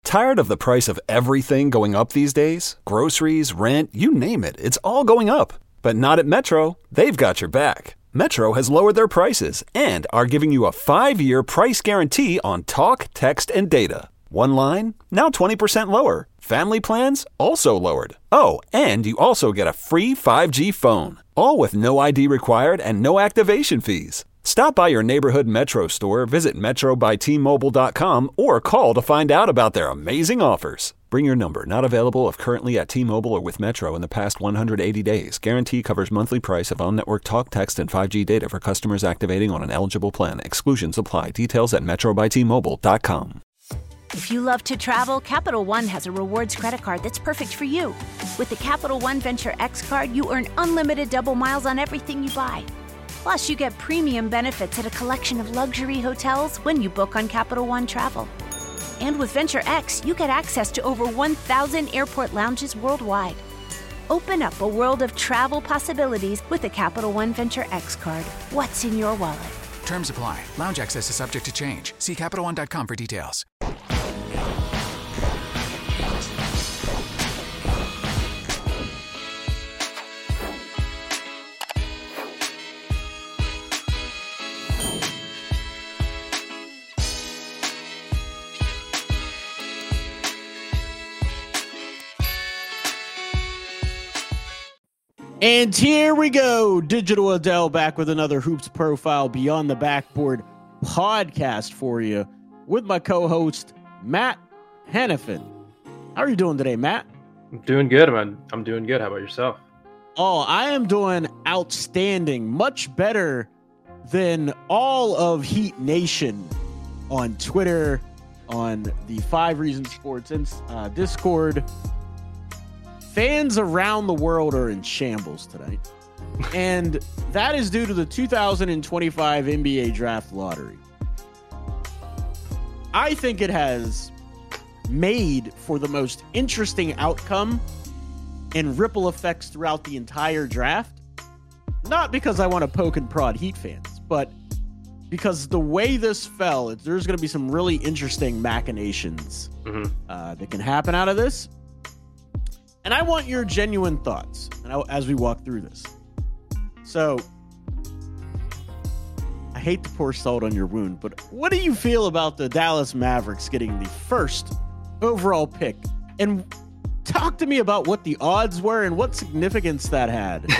Tired of the price of everything going up these days? Groceries, rent, you name it, it's all going up. But not at Metro. They've got your back. Metro has lowered their prices and are giving you a 5-year price guarantee on talk, text, and data. One line, now 20% lower. Family plans, also lowered. Oh, and you also get a free 5G phone. All with no ID required and no activation fees. Stop by your neighborhood Metro store, visit metrobytmobile.com, or call to find out about their amazing offers. Bring your number. Not available if currently at T-Mobile or with Metro in the past 180 days. Guarantee covers monthly price of on-network talk, text, and 5G data for customers activating on an eligible plan. Exclusions apply. Details at metrobytmobile.com. If you love to travel, Capital One has a rewards credit card that's perfect for you. With the Capital One Venture X card, you earn unlimited double miles on everything you buy. Plus, you get premium benefits at a collection of luxury hotels when you book on Capital One Travel. And with Venture X, you get access to over 1,000 airport lounges worldwide. Open up a world of travel possibilities with the Capital One Venture X card. What's in your wallet? Terms apply. Lounge access is subject to change. See CapitalOne.com for details. And here we go. Digital Adele back with another Hoops Profile Beyond the Backboard podcast for you with my co-host, Matt Hannafin. How are you doing today, Matt? I'm doing good, man. I'm doing good. How about yourself? Oh, I am doing outstanding. Much better than all of Heat Nation on Twitter, on the 5 Reasons Sports Discord. Fans around the world are in shambles tonight, and that is due to the 2025 NBA Draft Lottery. I think it has made for the most interesting outcome and ripple effects throughout the entire draft. Not because I want to poke and prod Heat fans, but because the way this fell, there's going to be some really interesting machinations that can happen out of this. And I want your genuine thoughts as we walk through this. So, I hate to pour salt on your wound, but what do you feel about the Dallas Mavericks getting the first overall pick? And talk to me about what the odds were and what significance that had.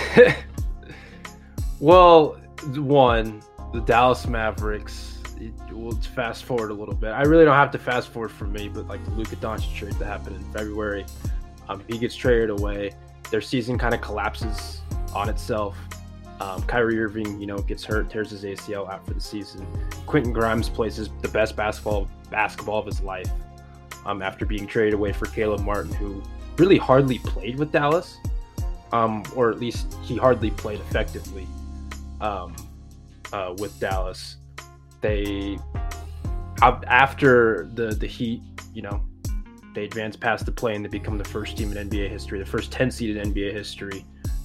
Well, one, the Dallas Mavericks, let's fast forward a little bit. I really don't have to fast forward for me, but like the Luka Doncic trade that happened in February, he gets traded away. Their season kind of collapses on itself. Kyrie Irving, gets hurt, tears his ACL out for the season. Quentin Grimes plays the best basketball of his life after being traded away for Caleb Martin, who really hardly played with Dallas, or at least he hardly played effectively with Dallas. They, after the Heat, they advance past the play and they become the first team in NBA history, the first 10 seed in NBA history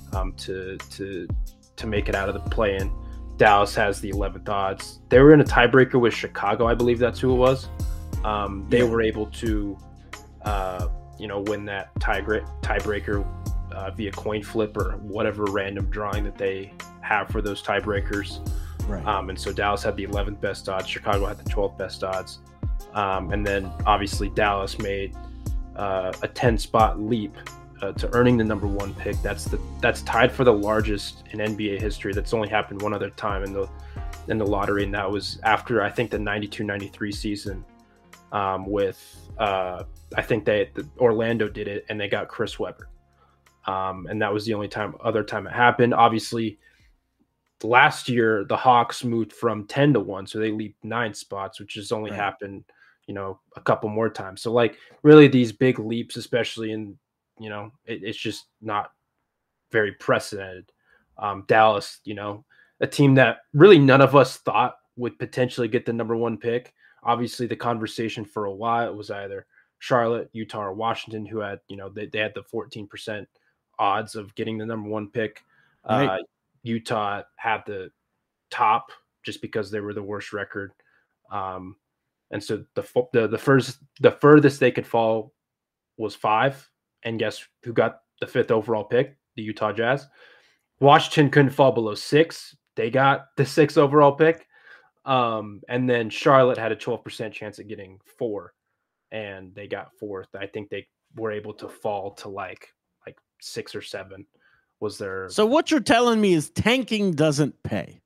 to make it out of the play-in. Dallas has the 11th odds. They were in a tiebreaker with Chicago, I believe that's who it was. They were able to, win that tiebreaker via coin flip or whatever random drawing that they have for those tiebreakers. Right. And so Dallas had the 11th best odds. Chicago had the 12th best odds. And then obviously Dallas made a 10-spot leap to earning the number 1 pick. That's tied for the largest in NBA history. That's only happened one other time in the lottery, and that was after I think the 92-93 season with I think Orlando did it and they got Chris Webber. And that was the only other time it happened. Obviously, last year the Hawks moved from 10 to 1, so they leaped 9 spots, which has only happened a couple more times. So like really these big leaps, especially in it's just not very precedented. Dallas, a team that really none of us thought would potentially get the number 1 pick. Obviously the conversation for a while, it was either Charlotte, Utah, or Washington, who had they had the 14% odds of getting the number 1 pick. Right. Utah had the top just because they were the worst record. And so the furthest they could fall was 5. And guess who got the 5th overall pick? The Utah Jazz. Washington couldn't fall below 6. They got the 6th overall pick. And then Charlotte had a 12% chance at getting 4, and they got 4th. I think they were able to fall to like 6 or 7 was their. So what you're telling me is tanking doesn't pay.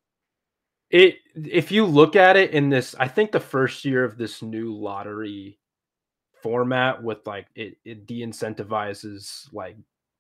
If you look at it in this, I think the first year of this new lottery format with like it de-incentivizes like,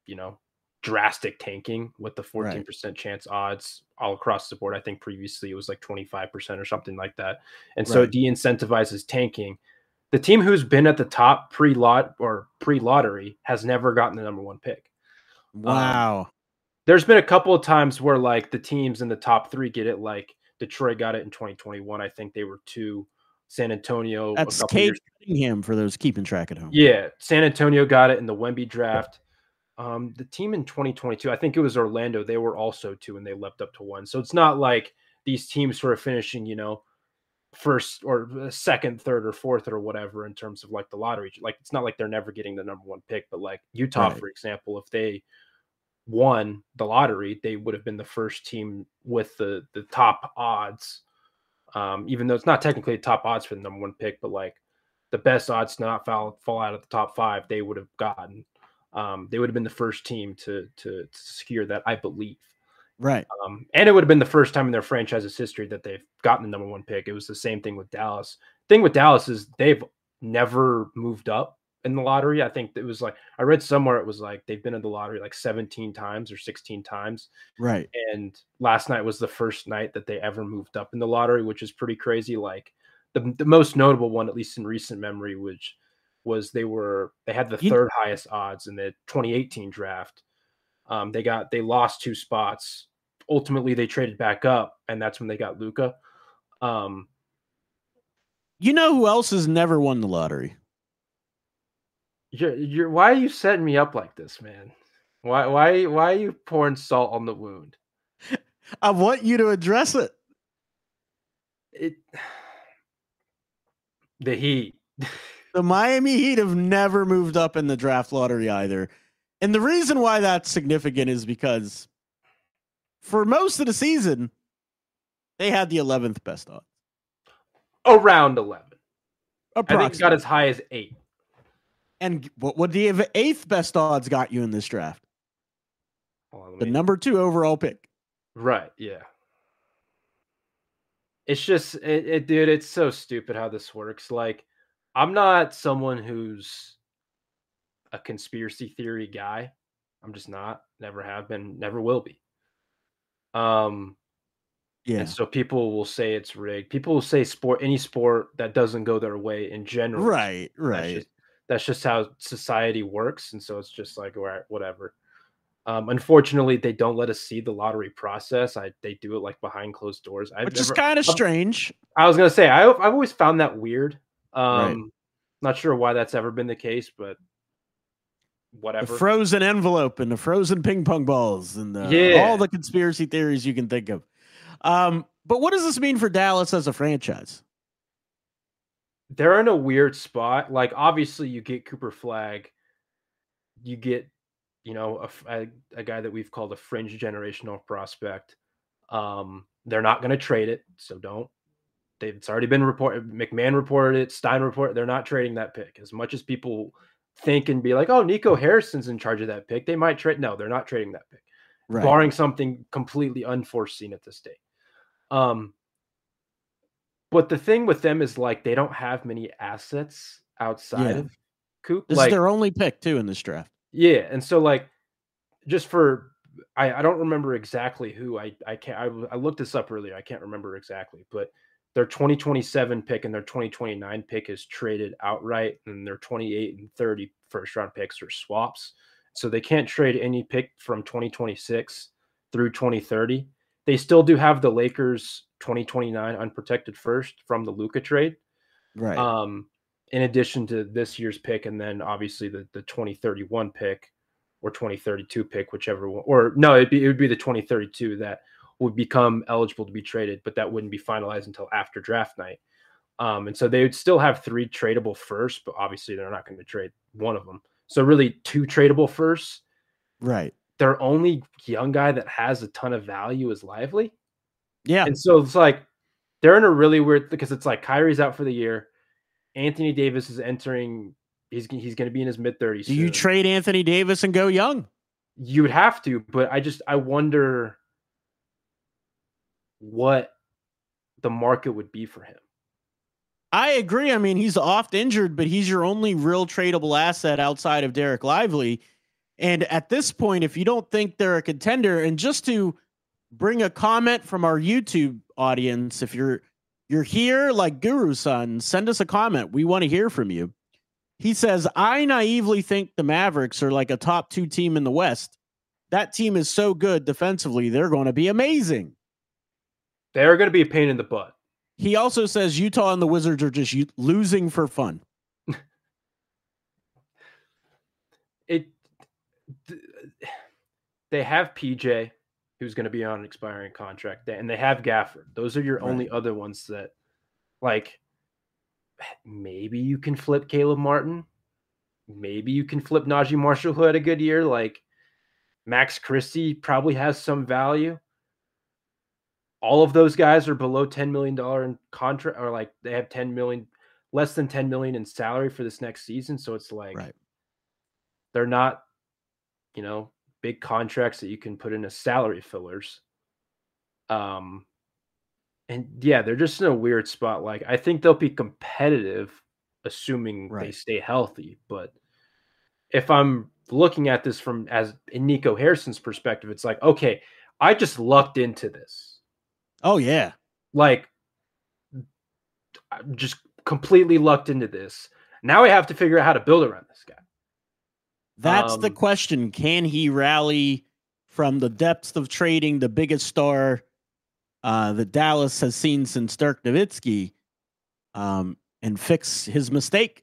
drastic tanking with the 14% chance odds all across the board. I think previously it was like 25% or something like that. And so it de-incentivizes tanking. The team who's been at the top pre-lottery has never gotten the number 1 pick. Wow. There's been a couple of times where like the teams in the top 3 get it, like Detroit got it in 2021. I think they were 2. San Antonio. That's Cade Cunningham for those keeping track at home. Yeah. San Antonio got it in the Wemby draft. The team in 2022, I think it was Orlando. They were also 2 and they leapt up to 1. So it's not like these teams who are finishing, first or second, third, or fourth or whatever in terms of like the lottery. Like it's not like they're never getting the number 1 pick, but like Utah, for example, if they won the lottery, they would have been the first team with the top odds. Even though it's not technically the top odds for the number 1 pick, but like the best odds to not fall out of the top 5, they would have gotten. They would have been the first team to secure that, I believe. Right. And it would have been the first time in their franchise's history that they've gotten the number 1 pick. It was the same thing with Dallas. Thing with Dallas is they've never moved up in the lottery. I think it was like, I read somewhere it was like they've been in the lottery like 17 times or 16 times. Right. And last night was the first night that they ever moved up in the lottery, which is pretty crazy. Like the most notable one, at least in recent memory, which was they had the 3rd highest odds in the 2018 draft. They lost 2 spots. Ultimately, they traded back up, and that's when they got Luka. You know who else has never won the lottery? Why are you setting me up like this, man? Why are you pouring salt on the wound? I want you to address it. The Heat. The Miami Heat have never moved up in the draft lottery either. And the reason why that's significant is because for most of the season, they had the 11th best odds. Around 11. I think it got as high as 8. And what would the 8th best odds got you in this draft? The number 2 overall pick. Right, yeah. It's just, dude, it's so stupid how this works. Like, I'm not someone who's a conspiracy theory guy. I'm just not. Never have been. Never will be. Yeah. And so people will say it's rigged. People will say any sport that doesn't go their way in general. Right. That's just how society works. And so it's just like, whatever. Unfortunately, they don't let us see the lottery process. They do it like behind closed doors. Which is kind of strange. I was going to say, I've always found that weird. Not sure why that's ever been the case, but whatever. The frozen envelope and the frozen ping pong balls and all the conspiracy theories you can think of. But what does this mean for Dallas as a franchise? They're in a weird spot. Like, obviously, you get Cooper Flagg. You get, a guy that we've called a fringe generational prospect. They're not going to trade it, so don't. It's already been reported. McMahon reported it. Stein reported. They're not trading that pick. As much as people think and be like, oh, Nico Harrison's in charge of that pick, they might trade. No, they're not trading that pick, barring something completely unforeseen at this date. But the thing with them is like they don't have many assets outside of Coop. This is their only pick too in this draft. Yeah, and so like just for I don't remember exactly who I looked this up earlier. I can't remember exactly, but their 2027 pick and their 2029 pick is traded outright, and their 28 and 30 first round picks are swaps. So they can't trade any pick from 2026 through 2030. They still do have the Lakers 2029 unprotected first from the Luka trade. Right. In addition to this year's pick, and then obviously the 2031 pick or 2032 pick, whichever one, or no, it would be the 2032 that would become eligible to be traded, but that wouldn't be finalized until after draft night. And so they would still have 3 tradable firsts, but obviously they're not going to trade one of them. So really 2 tradable firsts. Right. Their only young guy that has a ton of value is Lively. Yeah. And so it's like they're in a really weird, because it's like Kyrie's out for the year. Anthony Davis is entering. He's going to be in his mid-30s. Do you trade Anthony Davis and go young? You would have to, but I wonder what the market would be for him. I agree. I mean, he's oft injured, but he's your only real tradable asset outside of Derek Lively. And at this point, if you don't think they're a contender, and just to bring a comment from our YouTube audience, if you're here like Guru-san, send us a comment. We want to hear from you. He says, I naively think the Mavericks are like a top 2 team in the West. That team is so good defensively, they're going to be amazing. They're going to be a pain in the butt. He also says Utah and the Wizards are just losing for fun. They have PJ, who's going to be on an expiring contract, and they have Gafford. Those are your only other ones that, like, maybe you can flip Caleb Martin. Maybe you can flip Najee Marshall, who had a good year. Like, Max Christie probably has some value. All of those guys are below $10 million in contract, or like they have less than $10 million in salary for this next season. So it's like, they're not, big contracts that you can put in as salary fillers. And yeah, they're just in a weird spot. Like, I think they'll be competitive, assuming they stay healthy. But if I'm looking at this in Nico Harrison's perspective, it's like, okay, I just lucked into this. Oh, yeah. Like, I'm just completely lucked into this. Now I have to figure out how to build around this guy. That's the question. Can he rally from the depths of trading the biggest star that Dallas has seen since Dirk Nowitzki and fix his mistake?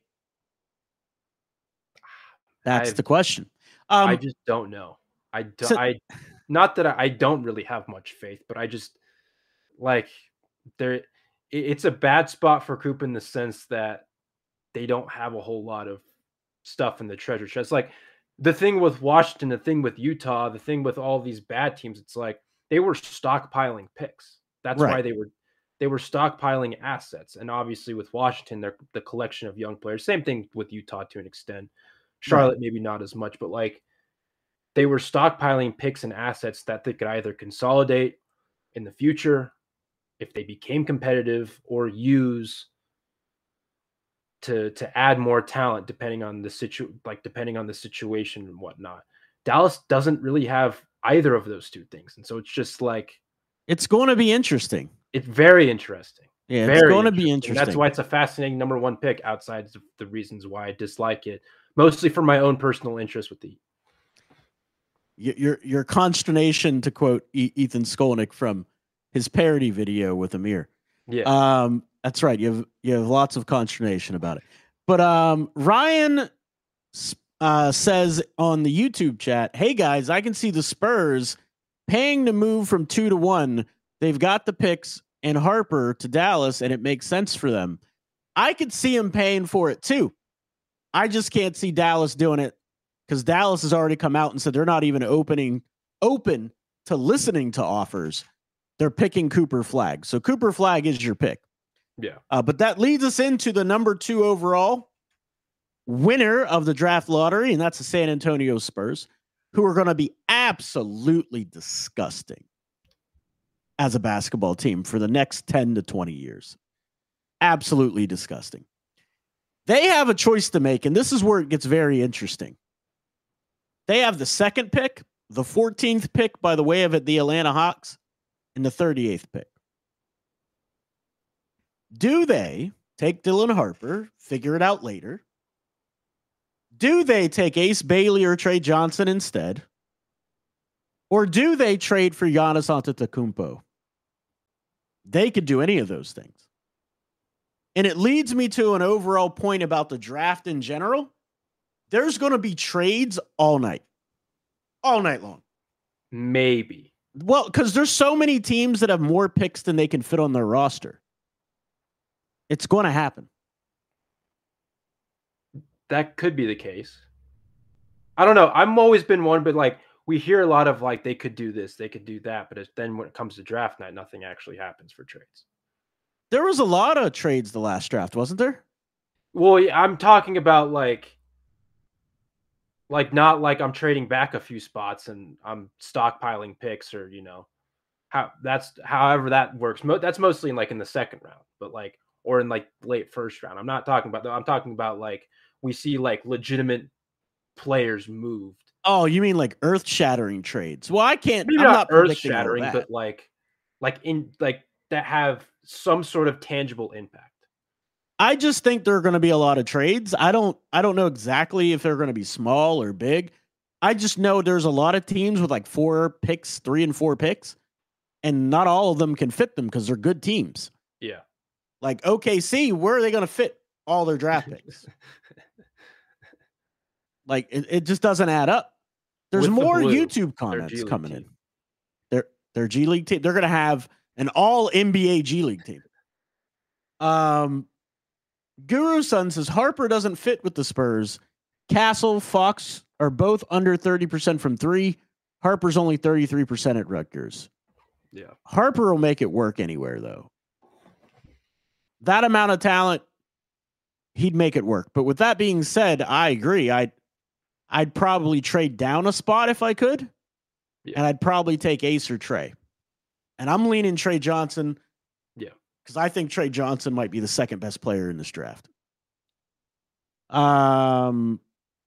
That's the question. I just don't know. Not that I don't really have much faith, but I just, like, it's a bad spot for Coop in the sense that they don't have a whole lot of stuff in the treasure chest. Like, the thing with Washington, the thing with Utah, the thing with all these bad teams, it's like they were stockpiling picks. That's why they were stockpiling assets. And obviously with Washington, they're the collection of young players. Same thing with Utah to an extent. Charlotte, maybe not as much, but like they were stockpiling picks and assets that they could either consolidate in the future if they became competitive, or use to add more talent depending on the situation and whatnot. Dallas doesn't really have either of those two things. And so it's just like, it's going to be interesting. It's very interesting. Yeah, it's going to be interesting. And that's why it's a fascinating number 1 pick, outside of the reasons why I dislike it, mostly for my own personal interest with the your consternation, to quote Ethan Skolnick from his parody video with Amir. Yeah. That's right. You have lots of consternation about it. But Ryan says on the YouTube chat, hey guys, I can see the Spurs paying to move from 2 to 1. They've got the picks and Harper to Dallas, and it makes sense for them. I could see him paying for it too. I just can't see Dallas doing it, because Dallas has already come out and said they're not even open to listening to offers. They're picking Cooper Flagg. So Cooper Flagg is your pick. Yeah. But that leads us into the number 2 overall winner of the draft lottery, and that's the San Antonio Spurs, who are going to be absolutely disgusting as a basketball team for the next 10 to 20 years. Absolutely disgusting. They have a choice to make, and this is where it gets very interesting. They have the 2nd pick, the 14th pick, by the way of it, the Atlanta Hawks, and the 38th pick. Do they take Dylan Harper, figure it out later? Do they take Ace Bailey or Trey Johnson instead? Or do they trade for Giannis Antetokounmpo? They could do any of those things. And it leads me to an overall point about the draft in general. There's going to be trades all night long. Maybe. Well, because there's so many teams that have more picks than they can fit on their roster. It's going to happen. That could be the case. I don't know. I'm always been one, but like we hear a lot of like they could do this, they could do that, but then when it comes to draft night, nothing actually happens for trades. There was a lot of trades the last draft, wasn't there? Well, I'm talking about like not like I'm trading back a few spots and I'm stockpiling picks or however that works. That's mostly in the second round, but like or in like late first round. I'm not talking about that. I'm talking about like we see like legitimate players moved. Oh, you mean like earth-shattering trades? Well, I can't. Maybe I'm not earth-shattering, but like that have some sort of tangible impact. I just think there are going to be a lot of trades. I don't know exactly if they're going to be small or big. I just know there's a lot of teams with like 4 picks, 3 and 4 picks, and not all of them can fit them because they're good teams. Yeah. Like OKC, where are they going to fit all their draft picks? Like it just doesn't add up. There's more YouTube comments coming in. Their G League team. They're going to have an all NBA G League team. Guru Sun says Harper doesn't fit with the Spurs. Castle, Fox are both under 30% from 3. Harper's only 33% at Rutgers. Yeah. Harper will make it work anywhere, though. That amount of talent, he'd make it work. But with that being said, I agree. I'd probably trade down a spot if I could. Yeah. And I'd probably take Ace or Trey. And I'm leaning Trey Johnson. Yeah. Because I think Trey Johnson might be the second best player in this draft. Ryan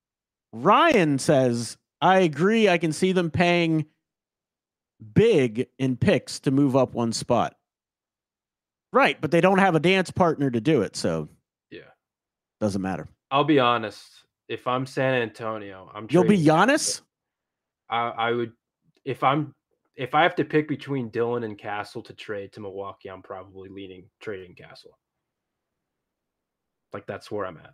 says, I agree. I can see them paying big in picks to move up one spot. Right, but they don't have a dance partner to do it, so yeah, doesn't matter. I'll be honest. If I'm San Antonio, You'll be Giannis? I would if I have to pick between Dillon and Castle to trade to Milwaukee, I'm probably leaning trading Castle. Like that's where I'm at.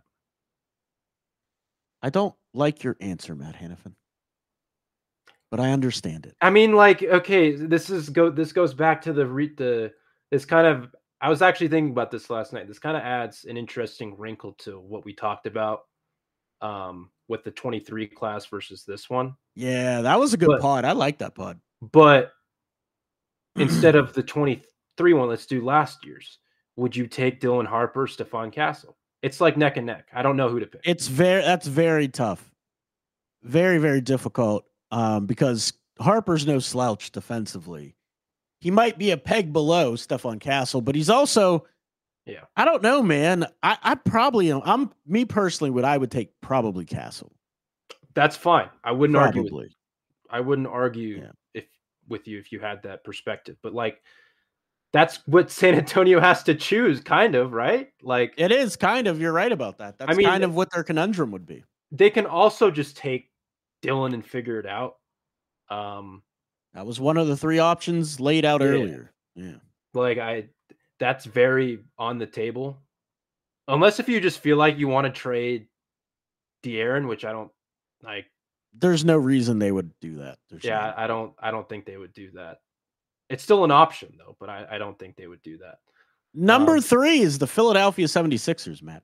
I don't like your answer, Matt Hannafin, but I understand it. I mean, like, okay, this goes back to this kind of. I was actually thinking about this last night. This kind of adds an interesting wrinkle to what we talked about with the 23 class versus this one. Yeah, that was a good pod. I like that pod. But instead of the 23 one, let's do last year's. Would you take Dylan Harper, Stephon Castle? It's like neck and neck. I don't know who to pick. That's very tough. Very, very difficult because Harper's no slouch defensively. He might be a peg below Stephon Castle, but he's also, I don't know, man. I probably, me personally, I would take probably Castle. That's fine. I wouldn't argue. I wouldn't argue with you if you had that perspective, but like, that's what San Antonio has to choose, kind of, right? Like it is kind of. You're right about that. That's kind of what their conundrum would be. They can also just take Dillon and figure it out. That was one of the 3 options laid out earlier. Yeah, like that's very on the table. Unless if you just feel like you want to trade De'Aaron, which I don't like. There's no reason they would do that. I don't think they would do that. It's still an option, though, but I don't think they would do that. Number 3 is the Philadelphia 76ers, Matt.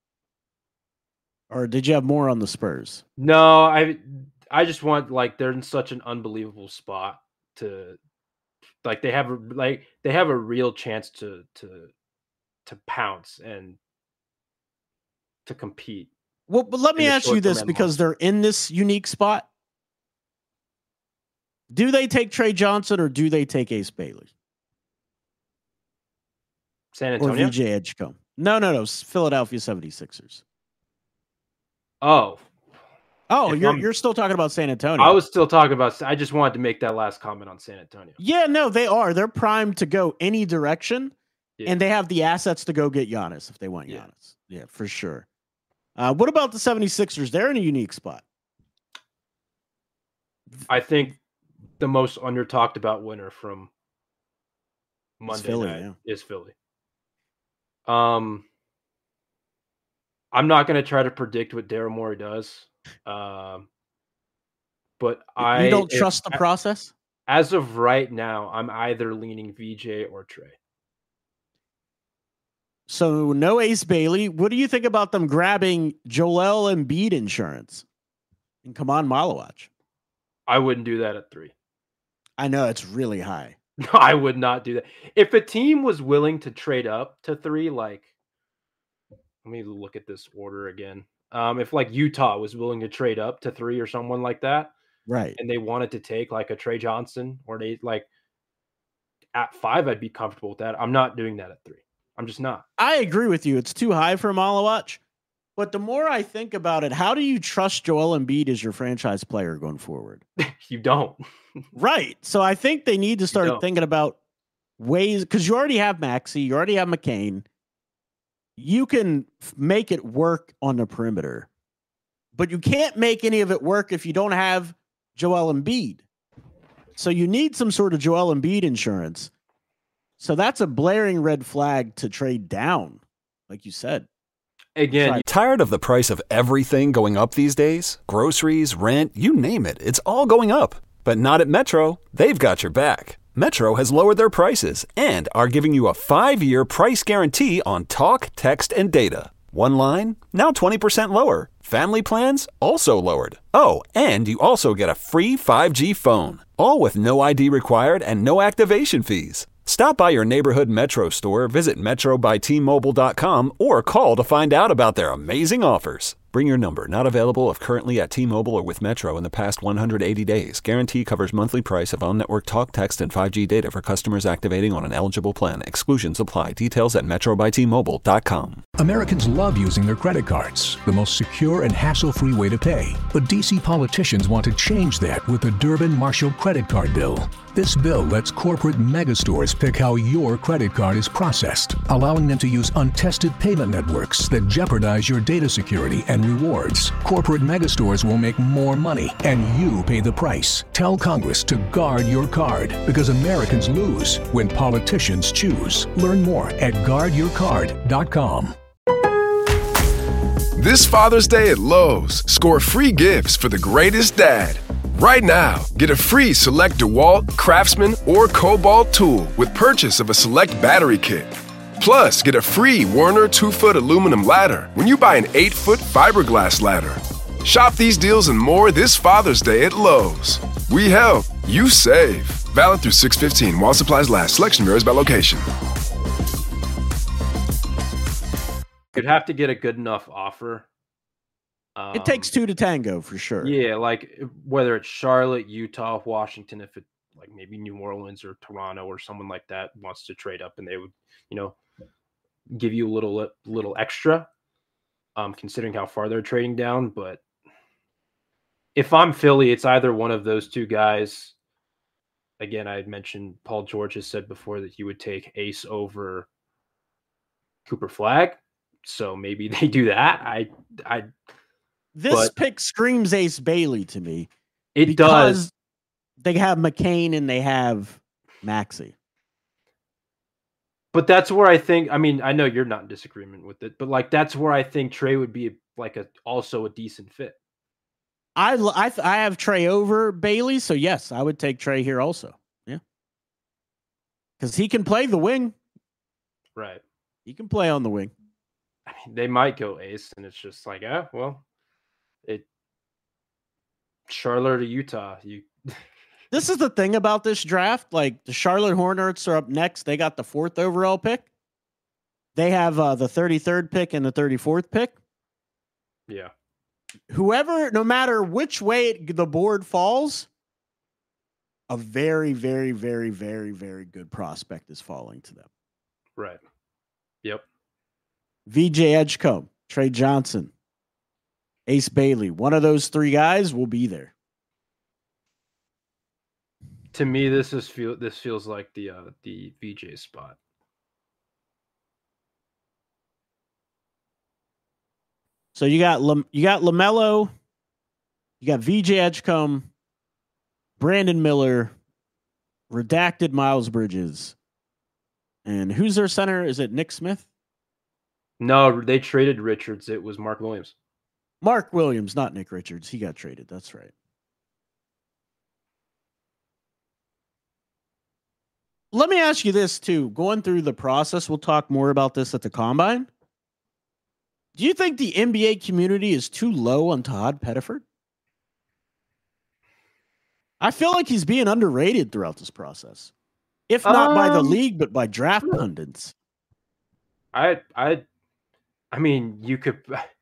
Or did you have more on the Spurs? No, I just want, like, they're in such an unbelievable spot to, like, they have a real chance to pounce and to compete. Well, but let me ask you this, because they're in this unique spot. Do they take Trey Johnson or do they take Ace Bailey? San Antonio? Or VJ Edgecombe? No. Philadelphia 76ers. Oh, you're still talking about San Antonio. I was still talking about. I just wanted to make that last comment on San Antonio. Yeah, no, they are. They're primed to go any direction, and they have the assets to go get Giannis if they want Giannis. Yeah, for sure. What about the 76ers? They're in a unique spot. I think the most under-talked about winner from Monday night is Philly. I'm not going to try to predict what Daryl Morey does. But you don't trust the process? As of right now, I'm either leaning VJ or Trey. So no Ace Bailey. What do you think about them grabbing Joel Embiid insurance? And come on, Malawach. I wouldn't do that at 3. I know it's really high. No, I would not do that. If a team was willing to trade up to 3, like, let me look at this order again. If like Utah was willing to trade up to 3 or someone like that, right, and they wanted to take like a Trey Johnson, or they like at 5, I'd be comfortable with that. I'm not doing that at 3. I'm just not. I agree with you. It's too high for Malawach. But the more I think about it, how do you trust Joel Embiid as your franchise player going forward? You don't. Right. So I think they need to start thinking about ways, because you already have Maxey, you already have McCain. You can make it work on the perimeter, but you can't make any of it work if you don't have Joel Embiid. So you need some sort of Joel Embiid insurance. So that's a blaring red flag to trade down, like you said. Again, tired of the price of everything going up these days? Groceries, rent, you name it, it's all going up. But not at Metro. They've got your back. Metro has lowered their prices and are giving you a 5-year price guarantee on talk, text, and data. One line, now 20% lower. Family plans, also lowered. Oh, and you also get a free 5G phone. All with no ID required and no activation fees. Stop by your neighborhood Metro store, visit metrobytmobile.com, or call to find out about their amazing offers. Bring your number, not available if currently at T-Mobile or with Metro in the past 180 days. Guarantee covers monthly price of on-network talk, text, and 5G data for customers activating on an eligible plan. Exclusions apply. Details at metrobytmobile.com. Americans love using their credit cards, the most secure and hassle-free way to pay. But DC politicians want to change that with the Durbin-Marshall credit card bill. This bill lets corporate megastores pick how your credit card is processed, allowing them to use untested payment networks that jeopardize your data security and rewards. Corporate megastores will make more money, and you pay the price. Tell Congress to guard your card, because Americans lose when politicians choose. Learn more at guardyourcard.com. This Father's Day at Lowe's, score free gifts for the greatest dad. Right now, get a free select DeWalt, Craftsman, or Cobalt tool with purchase of a select battery kit. Plus, get a free Werner 2-foot aluminum ladder when you buy an 8-foot fiberglass ladder. Shop these deals and more this Father's Day at Lowe's. We help, you save. Valid through 6/15 while supplies last. Selection varies by location. you'd have to get a good enough offer. It takes two to tango for sure. Yeah, like whether it's Charlotte, Utah, Washington, if it like maybe New Orleans or Toronto or someone like that wants to trade up and they would, give you a little extra, considering how far they're trading down. But if I'm Philly, it's either one of those two guys. Again, I had mentioned Paul George has said before that he would take Ace over Cooper Flagg. So maybe they do that. This pick screams Ace Bailey to me. It does. They have McCain and they have Maxey. But that's where I think, I know you're not in disagreement with it, but like that's where I think Trey would be also a decent fit. I have Trey over Bailey, so yes, I would take Trey here also. Yeah. Because he can play the wing. Right. He can play on the wing. They might go Ace, and it's just like, Charlotte or Utah. This is the thing about this draft. Like the Charlotte Hornets are up next. They got the 4th overall pick. They have the 33rd pick and the 34th pick. Yeah. Whoever, no matter which way the board falls, a very, very, very, very, very good prospect is falling to them. Right. Yep. VJ Edgecombe, Trey Johnson, Ace Bailey. One of those three guys will be there. To me, this feels like the VJ spot. So you got LaMelo, you got VJ Edgecombe, Brandon Miller, redacted Miles Bridges, and who's their center? Is it Nick Smith? No, they traded Richards. It was Mark Williams. Mark Williams, not Nick Richards. He got traded. That's right. let me ask you this too. Going through the process, we'll talk more about this at the Combine. Do you think the NBA community is too low on Todd Pettiford? I feel like he's being underrated throughout this process. If not by the league, but by draft pundits. I mean, you could,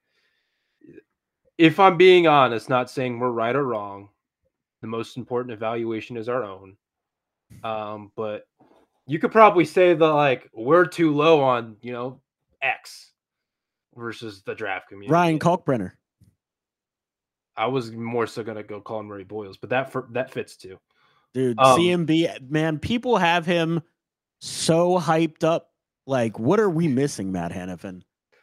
if I'm being honest, not saying we're right or wrong, the most important evaluation is our own. But you could probably say that, like, we're too low on, X versus the draft community. Ryan Kalkbrenner. I was more so going to go Colin Murray Boyles, but that fits too. Dude, CMB, man, people have him so hyped up. Like, what are we missing, Matt Hannafin?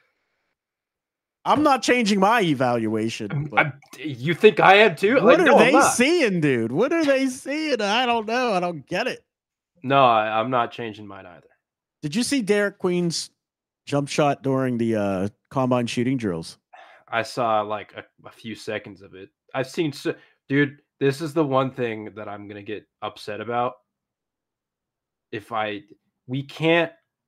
I'm not changing my evaluation. You think I am too? What are they seeing, dude? What are they seeing? I don't know. I don't get it. No, I'm not changing mine either. Did you see Derek Queen's jump shot during the combine shooting drills? I saw like a few seconds of it. I've seen, dude, this is the one thing that I'm going to get upset about. We can't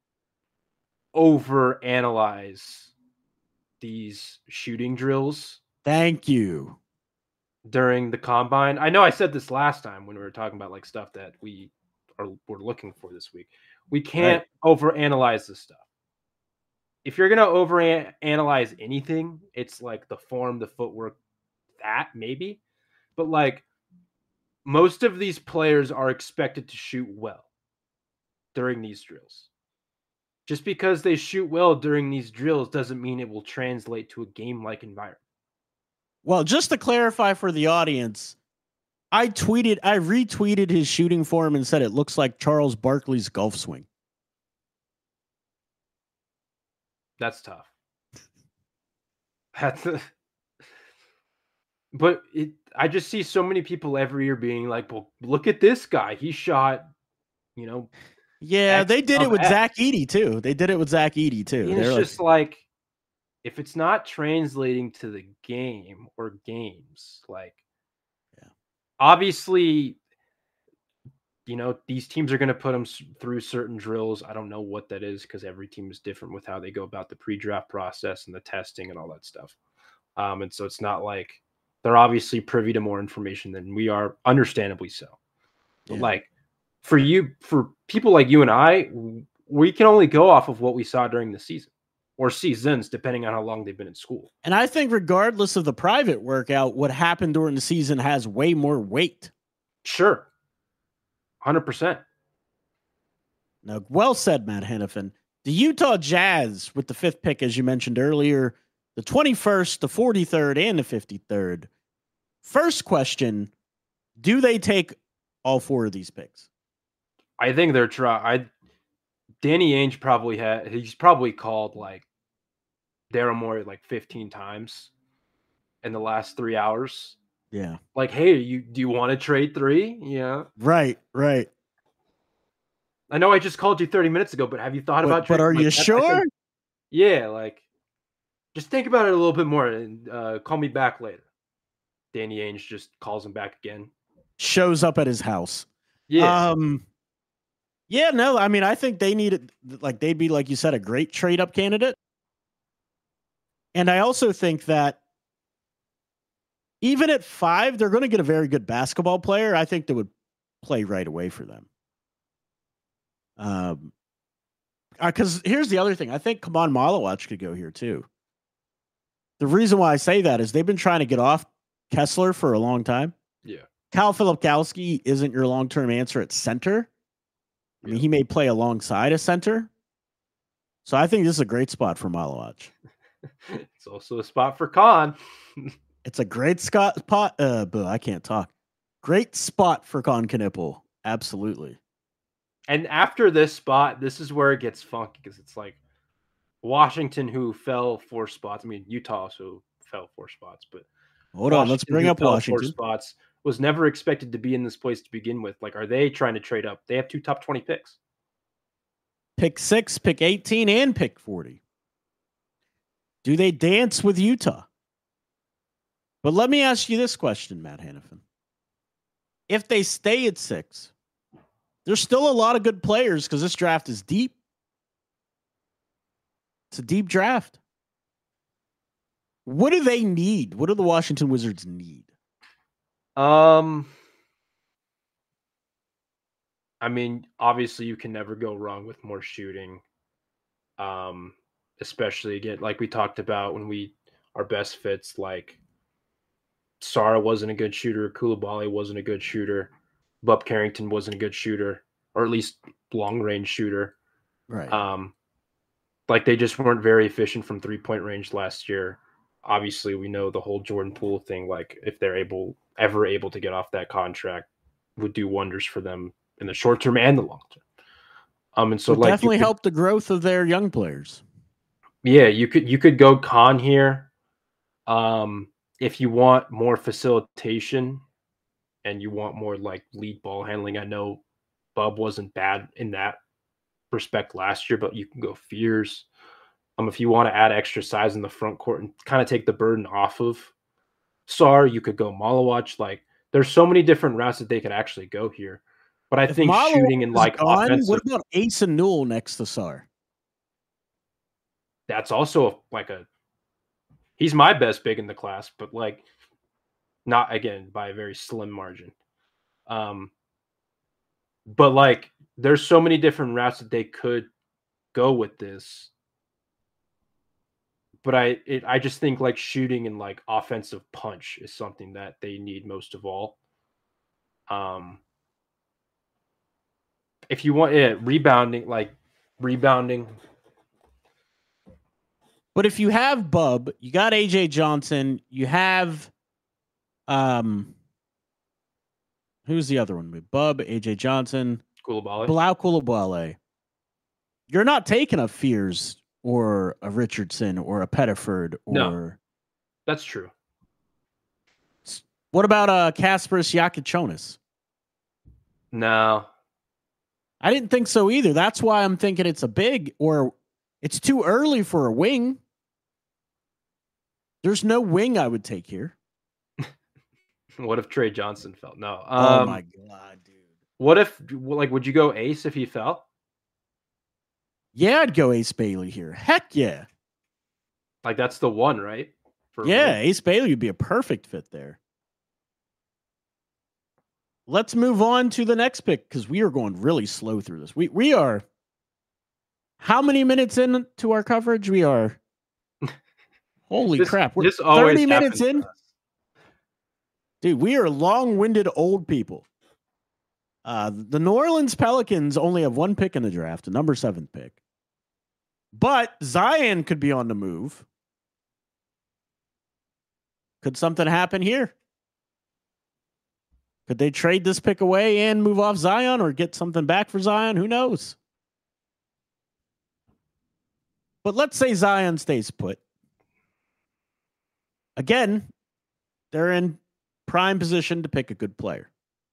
overanalyze these shooting drills. Thank you. During the combine. I know I said this last time when we were talking about like stuff that we're looking for this week. We can't overanalyze this stuff. If you're going to overanalyze anything, it's like the form, the footwork, that maybe. But like most of these players are expected to shoot well during these drills. Just because they shoot well during these drills doesn't mean it will translate to a game-like environment. Well, just to clarify for the audience, I retweeted his shooting form and said it looks like Charles Barkley's golf swing. That's tough. But I just see so many people every year being like, well, look at this guy. He shot, Yeah, they did it with Zach Edey, too. It's just like, if it's not translating to the game or games, like, obviously, these teams are going to put them through certain drills. I don't know what that is because every team is different with how they go about the pre-draft process and the testing and all that stuff. And so it's not like they're obviously privy to more information than we are, understandably so. But like for people like you and I, we can only go off of what we saw during the season or seasons, depending on how long they've been in school. And I think regardless of the private workout, what happened during the season has way more weight. Sure. 100%. Now, well said, Matt Hannafin. The Utah Jazz with the 5th pick, as you mentioned earlier, the 21st, the 43rd, and the 53rd. First question, do they take all 4 of these picks? I think they're trying. Danny Ainge he's probably called like Daryl Morey like 15 times in the last 3 hours. Yeah. Like, hey, do you want to trade 3? Yeah. Right. I know I just called you 30 minutes ago, but have you thought about trading? But are you sure? Yeah, like, just think about it a little bit more and call me back later. Danny Ainge just calls him back again. Shows up at his house. Yeah. Yeah, no, I mean, I think they needed, like, they'd be, like you said, a great trade-up candidate. And I also think that even at 5, they're going to get a very good basketball player. I think that would play right away for them. Because here's the other thing. I think Kaman Malawach could go here too. The reason why I say that is they've been trying to get off Kessler for a long time. Yeah. Kyle Filipkowski isn't your long-term answer at center. I mean, he may play alongside a center. So I think this is a great spot for Malawach. It's also a spot for Khan. It's a great spot. I can't talk. Great spot for Con Knipple. Absolutely. And after this spot, this is where it gets funky because it's like Washington, who fell 4 spots. I mean, Utah also fell 4 spots, but hold on, let's bring up Washington. 4 spots was never expected to be in this place to begin with. Like, are they trying to trade up? They have 2 top 20 picks. Pick 6, pick 18, and pick 40. Do they dance with Utah? But let me ask you this question, Matt Hannafin. If they stay at 6, There's still a lot of good players because this draft is deep. It's a deep draft. What do they need? What do the Washington Wizards need? I mean, obviously you can never go wrong with more shooting. Especially again, like we talked about when our best fits, like Sara wasn't a good shooter, Coulibaly wasn't a good shooter, Bub Carrington wasn't a good shooter, or at least long range shooter. Right. Like they just weren't very efficient from 3-point range last year. Obviously, we know the whole Jordan Poole thing, like if they're ever able to get off that contract, would do wonders for them in the short term and the long term. And so like definitely help the growth of their young players. Yeah, you could go Khan here. If you want more facilitation and you want more like lead ball handling, I know Bub wasn't bad in that respect last year, but you can go Fears. If you want to add extra size in the front court and kind of take the burden off of Sar, you could go Malawach. Like there's so many different routes that they could actually go here. But I think shooting and like offensive. What about Ace and Newell next to Sar? That's also he's my best big in the class, but like not again by a very slim margin. But like there's so many different routes that they could go with this. But I just think like shooting and like offensive punch is something that they need most of all. If you want rebounding. But if you have Bub, you got AJ Johnson, you have who's the other one? Bub, AJ Johnson, Bilal Coulibaly. You're not taking a Fears or a Richardson or a Pettiford or no, that's true. What about Kasparas Jakučionis? No. I didn't think so either. That's why I'm thinking it's a big, or it's too early for a wing. There's no wing I would take here. What if Trey Johnson fell? No. Oh my God, dude. What if, like, would you go Ace if he fell? Yeah, I'd go Ace Bailey here. Heck yeah. Like, that's the one, right? Yeah, Ace Bailey would be a perfect fit there. Let's move on to the next pick because we are going really slow through this. We are how many minutes into our coverage? We are holy crap. We're 30 minutes in. Dude, we are long-winded old people. The New Orleans Pelicans only have one pick in the draft, a number 7 pick. But Zion could be on the move. Could something happen here? Could they trade this pick away and move off Zion or get something back for Zion? Who knows? But let's say Zion stays put. Again, they're in prime position to pick a good player.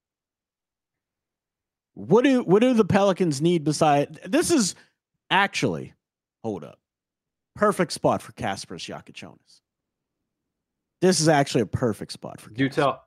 What do the Pelicans need beside this? Is actually, hold up, perfect spot for Kasparas Jakučionis. This is actually a perfect spot for. Do tell.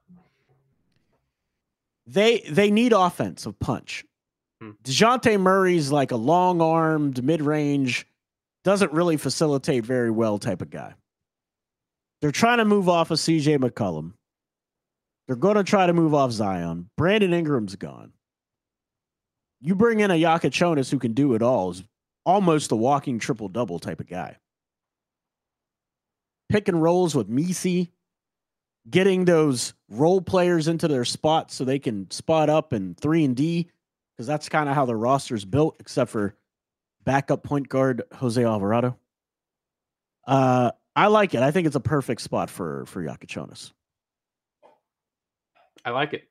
They need offensive punch. DeJounte Murray's like a long-armed, mid-range, doesn't really facilitate very well type of guy. They're trying to move off of CJ McCollum. They're going to try to move off Zion. Brandon Ingram's gone. You bring in a Jakučionis who can do it all, is almost a walking triple-double type of guy. Pick and rolls with Misi, getting those role players into their spots so they can spot up and 3 and D, because that's kind of how the roster's built, except for backup point guard Jose Alvarado. I like it. I think it's a perfect spot for Jakučionis. I like it.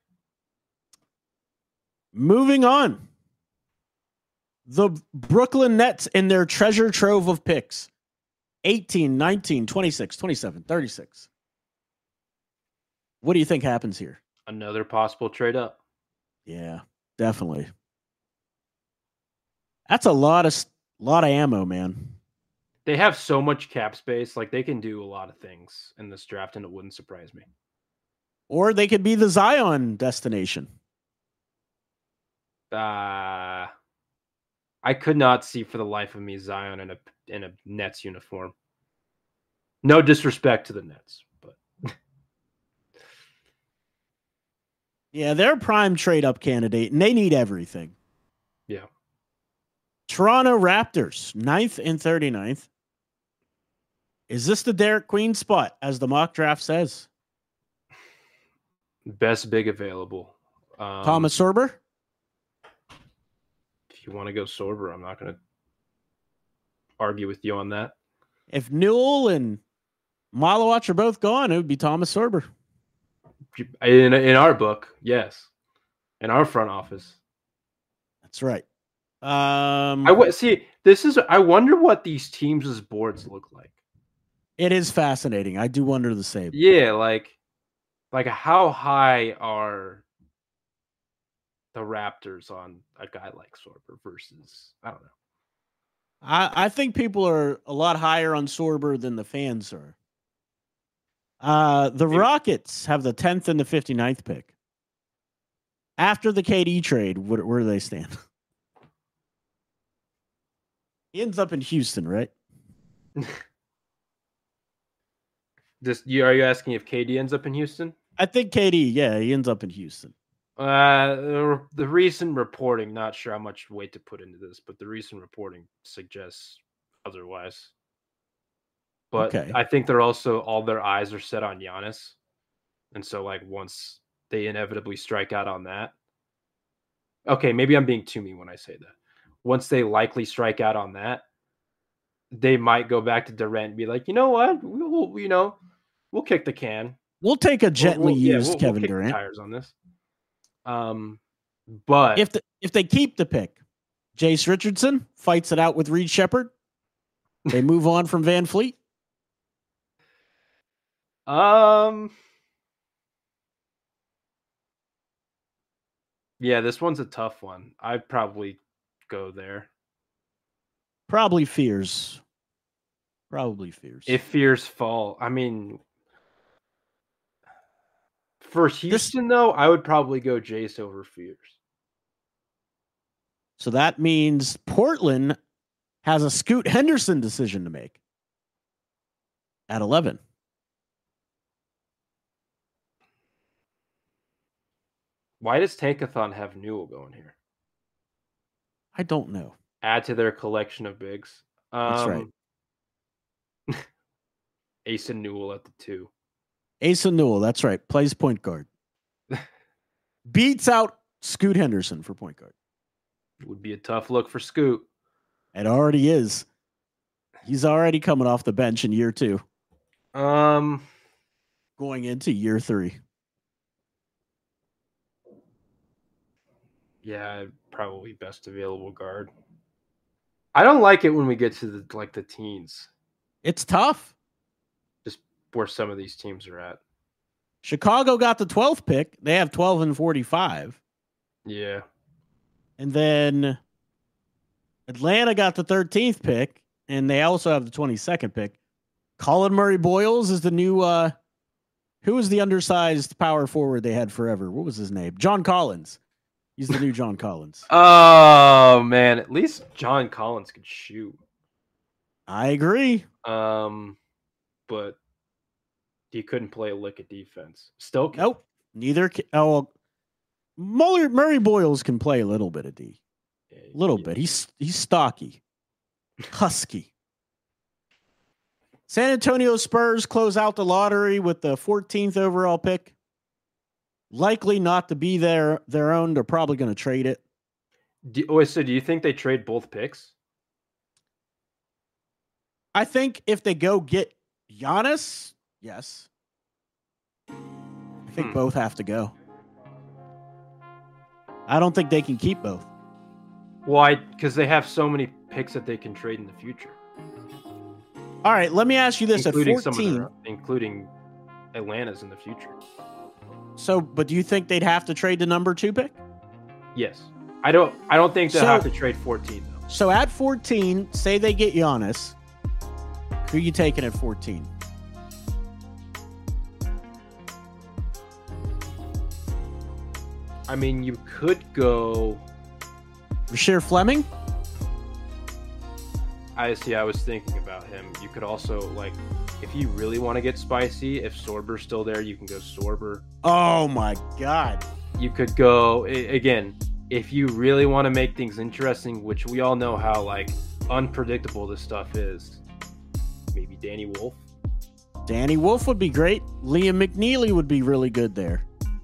Moving on. The Brooklyn Nets and their treasure trove of picks. 18, 19, 26, 27, 36. What do you think happens here? Another possible trade up. Yeah, definitely. That's a lot of ammo, man. They have so much cap space. Like, they can do a lot of things in this draft, and it wouldn't surprise me. Or they could be the Zion destination. I could not see for the life of me Zion in a Nets uniform. No disrespect to the Nets, but Yeah, they're a prime trade-up candidate, and they need everything. yeah. Toronto Raptors, 9th and 39th. Is this the Derek Queen spot, as the mock draft says? Best big available. Thomas Sorber? If you want to go Sorber, I'm not going to argue with you on that. If Newell and Malawach are both gone, it would be Thomas Sorber. In our book, yes. In our front office. That's right. I wonder what these teams' boards look like. It is fascinating. I do wonder the same. Yeah, like how high are the Raptors on a guy like Sorber versus, I don't know. I think people are a lot higher on Sorber than the fans are. The Rockets have the 10th and the 59th pick. After the KD trade, where do they stand? He ends up in Houston, right? Are you asking if KD ends up in Houston? I think KD, yeah, he ends up in Houston. The recent reporting, not sure how much weight to put into this, but the recent reporting suggests otherwise. But Okay. I think they're also, all their eyes are set on Giannis. And so, like, once they inevitably strike out on that. Okay, maybe I'm being too mean when I say that. Once they likely strike out on that, they might go back to Durant and be like, you know what? We'll kick the can. We'll take a gently used Kevin kick Durant. the tires on this. But if they keep the pick, Jace Richardson fights it out with Reed Shepherd. They move on from Van Fleet. Yeah, this one's a tough one. I'd probably go there. Probably fears. If fears fall, I mean, for Houston though, I would probably go Jace over fears. So that means Portland has a Scoot Henderson decision to make at 11. Why does Tankathon have Newell going here? I don't know. Add to their collection of bigs. That's right. Asa Newell at the 2. Asa Newell, that's right. Plays point guard. Beats out Scoot Henderson for point guard. It would be a tough look for Scoot. It already is. He's already coming off the bench in year 2. Going into year 3. Yeah, probably best available guard. I don't like it when we get to the teens. It's tough. Just where some of these teams are at. Chicago got the 12th pick. They have 12 and 45. Yeah. And then Atlanta got the 13th pick, and they also have the 22nd pick. Colin Murray-Boyles is the new who was the undersized power forward they had forever? What was his name? John Collins. He's the new John Collins. Oh, man. At least John Collins could shoot. I agree. But he couldn't play a lick of defense. Still can. Nope. Neither can. Oh, Murray-Boyles can play a little bit of D. A little bit. He's stocky. Husky. San Antonio Spurs close out the lottery with the 14th overall pick. Likely not to be their own. They're probably going to trade it. So do you think they trade both picks? I think if they go get Giannis, yes. I think both have to go. I don't think they can keep both. Why? Because they have so many picks that they can trade in the future. All right, let me ask you this. Including at 14, including Atlanta's in the future. So, but do you think they'd have to trade the number 2 pick? Yes. I don't think they'll have to trade 14 though. So at 14, say they get Giannis. Who are you taking at 14? I mean, you could go Rasheer Fleming? I was thinking about him. You could also, like, if you really want to get spicy, if Sorber's still there, you can go Sorber. Oh, my God. You could go, again, if you really want to make things interesting, which we all know how, like, unpredictable this stuff is, maybe Danny Wolf. Danny Wolf would be great. Liam McNeely would be really good there.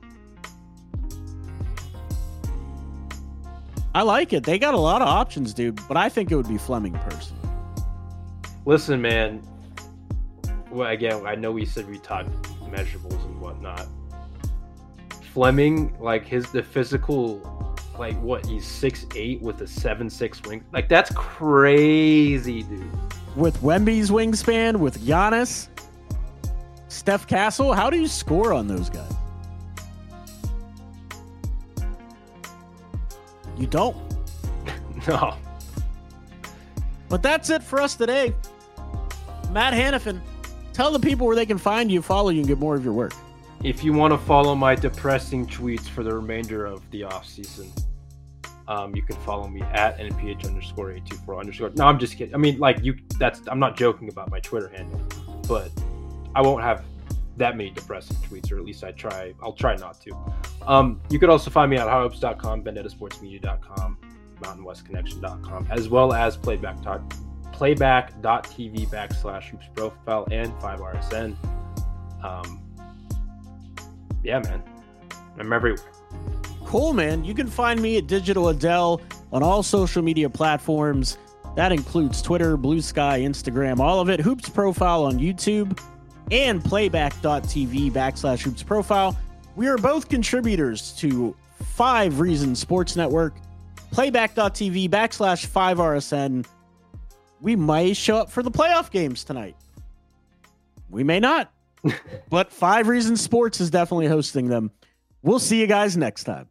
I like it. They got a lot of options, dude, but I think it would be Fleming personally. Listen, man. Well, again, I know we said we talked measurables and whatnot. Fleming, like the physical, like what, he's 6'8" with a 7'6" wing. Like, that's crazy, dude. With Wemby's wingspan, with Giannis, Steph Castle, how do you score on those guys? You don't. No. But that's it for us today. Matt Hannafin, tell the people where they can find you, follow you, and get more of your work. If you want to follow my depressing tweets for the remainder of the offseason, you can follow me at NPH_824_. No, I'm just kidding. I mean, like, I'm not joking about my Twitter handle, but I won't have that many depressing tweets, or at least I'll try not to. You could also find me at highhopes.com, vendettasportsmedia.com, mountainwestconnection.com, as well as playback.tv/hoops profile and 5RSN. Yeah, man. I'm everywhere. Cool, man. You can find me at Digital Adele on all social media platforms. That includes Twitter, Blue Sky, Instagram, all of it. Hoops Profile on YouTube and playback.tv/hoops profile. We are both contributors to 5 Reasons Sports Network. Playback.tv/5RSN. We might show up for the playoff games tonight. We may not. But 5 Reasons Sports is definitely hosting them. We'll see you guys next time.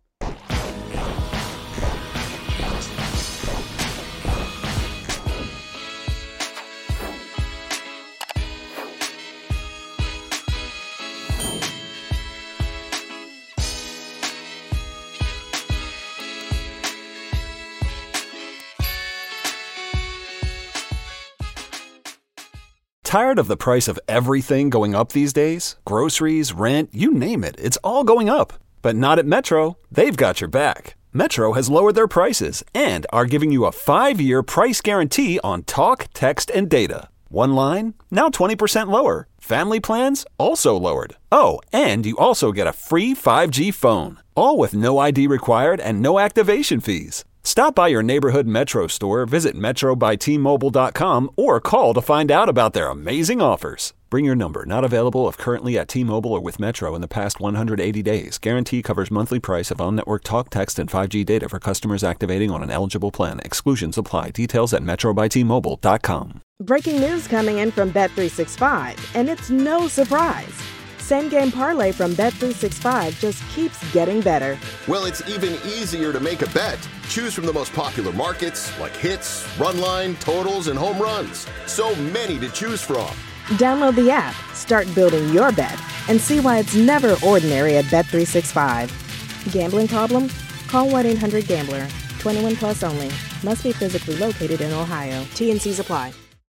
Tired of the price of everything going up these days? Groceries, rent, you name it, it's all going up. But not at Metro. They've got your back. Metro has lowered their prices and are giving you a 5-year price guarantee on talk, text, and data. One line, now 20% lower. Family plans, also lowered. Oh, and you also get a free 5G phone. All with no ID required and no activation fees. Stop by your neighborhood Metro store, visit metrobytmobile.com, or call to find out about their amazing offers. Bring your number. Not available if currently at T-Mobile or with Metro in the past 180 days. Guarantee covers monthly price of on-network talk, text, and 5G data for customers activating on an eligible plan. Exclusions apply. Details at metrobytmobile.com. Breaking news coming in from Bet365, and it's no surprise. Same Game Parlay from Bet365 just keeps getting better. Well, it's even easier to make a bet. Choose from the most popular markets like hits, run line, totals, and home runs. So many to choose from. Download the app, start building your bet, and see why it's never ordinary at Bet365. Gambling problem? Call 1-800-GAMBLER. 21 plus only. Must be physically located in Ohio. T&Cs apply.